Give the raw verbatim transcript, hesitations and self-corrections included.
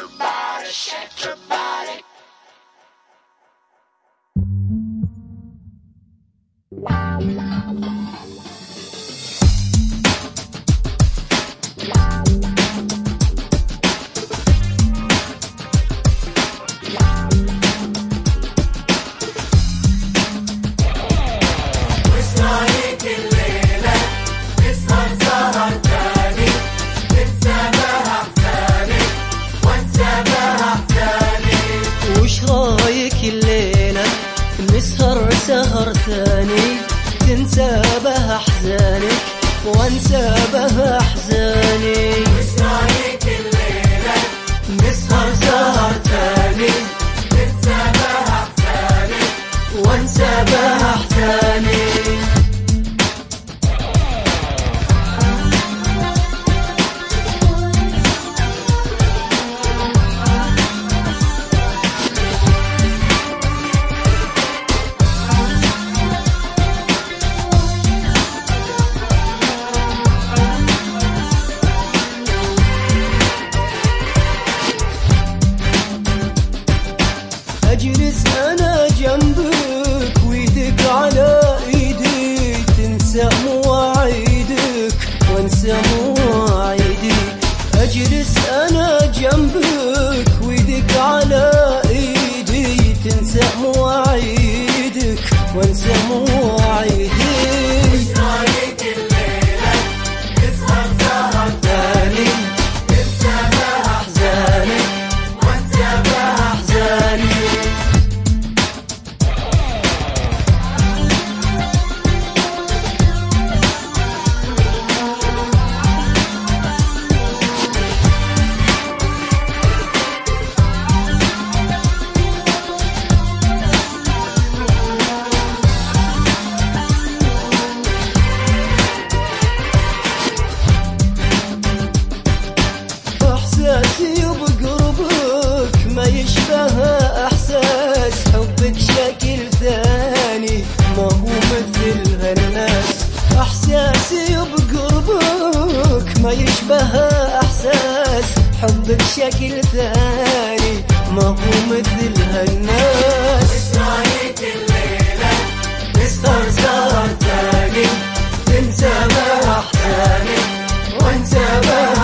your body, shake your body. نسهر سهر ثاني تنسى به أحزانك وانسى به أحزاني. وش رايك الليلة نسهر سهر ثاني تنسى به أحزانك وانسى به أحزاني. أجلس أنا جنبك ويدك على إيدي تنسى مواعيدك وانسى مواعيدي. أجلس أنا جنبك ويدك على إيدي تنسى مواعيدك وانسى مواعيدي. وش رايك الليلة نسهر سهر ثاني تنسى به أحزانك وانسى به أحزاني. إحساسي بقربك ما يشبه إحساس حبك شكل ثاني ما هو مثل هالناس. إحساسي بقربك ما يشبه إحساس حبك شكل ثاني ما هو مثل هالناس. وش رايك الليلة نسهر سهر ثاني تنسى به أحزانك وانسى به